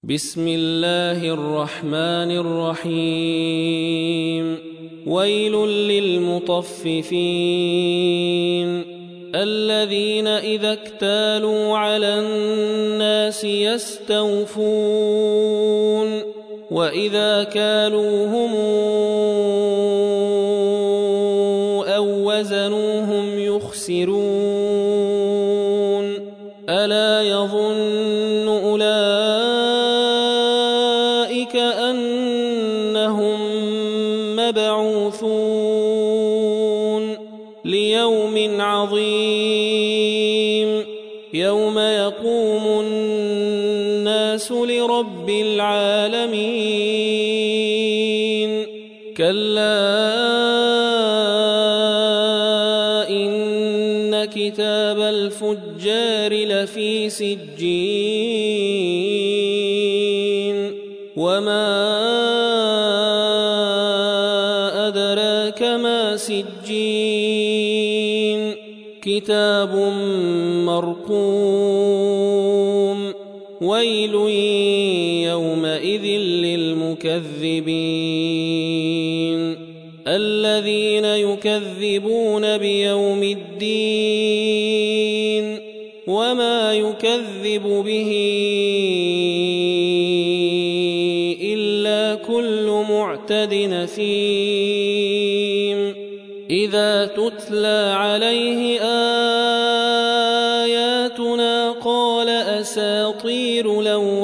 بسم الله الرحمن الرحيم ويل للمطففين الذين إذا اكتالوا على الناس يستوفون وإذا كالوهم أو وزنوهم يخسرون ألا يظن أولئك أنهم مبعوثون ليوم عظيم يوم يقوم الناس لرب العالمين كلا إن كتاب الفجار لفي سجين وما أدراك ما سجين كتاب مرقوم ويل يومئذ للمكذبين الذين يكذبون بيوم الدين وما يكذب به إلا كل معتد نثيم إذا تتلى عليه آياتنا قال أساطير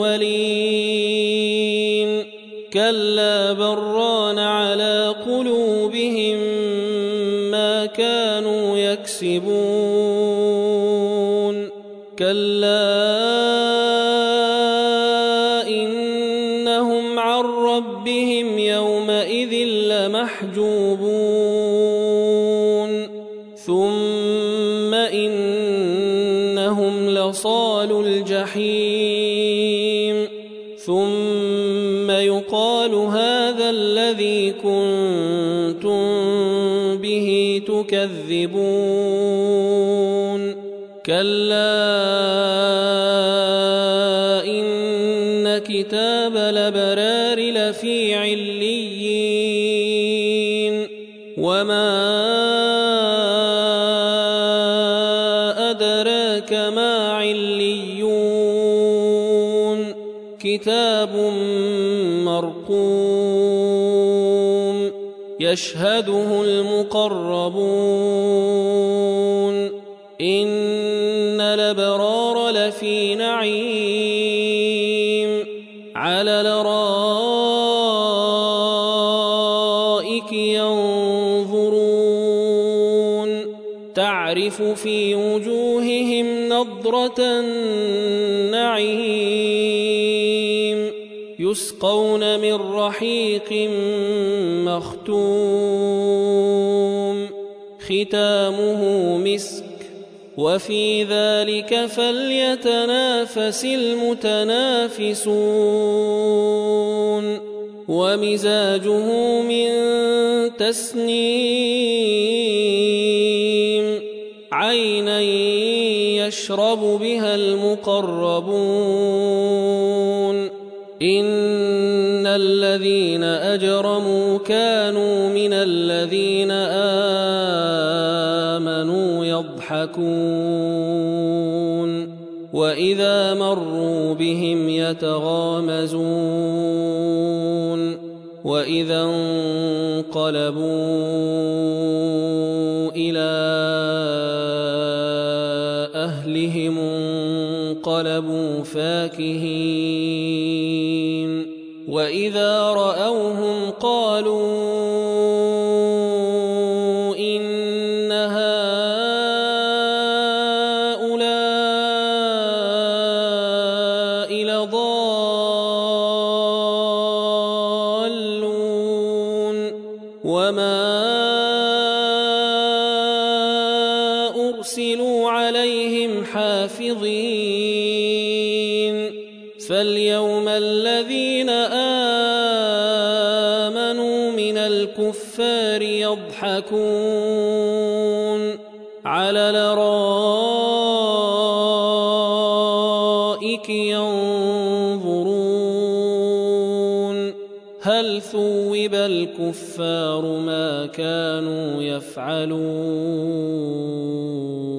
الأولين كلا بران على قلوبهم ما كانوا يكسبون كلا إنهم عن ربهم يومئذ لمحجوبون ثم إنهم لصالوا الجحيم ثم يقال هذا الذي كنتم به تكذبون كلا إن كتاب الأبرار لفي عليين وما أدراك ما عليون كتاب مرقوم يشهده المقربون إن الأبرار لفي نعيم على الأرائك ينظرون تعرف في وجوههم نضرة النعيم يسقون من رحيق مختوم ختامه مسك وفي ذلك فليتنافس المتنافسون ومزاجه من تسنيم عينا يشرب بها المقربون إن الذين أجرموا كانوا من الذين آمنوا يضحكون وإذا مروا بهم يتغامزون وإذا انقلبوا إلى أهلهم انقلبوا فاكهين وإذا رأوهم قالوا إن هؤلاء لضالون وما أرسلوا عليهم حافظين فاليوم الذين آمنوا من الكفار يضحكون على الأرائك ينظرون هل ثوب الكفار ما كانوا يفعلون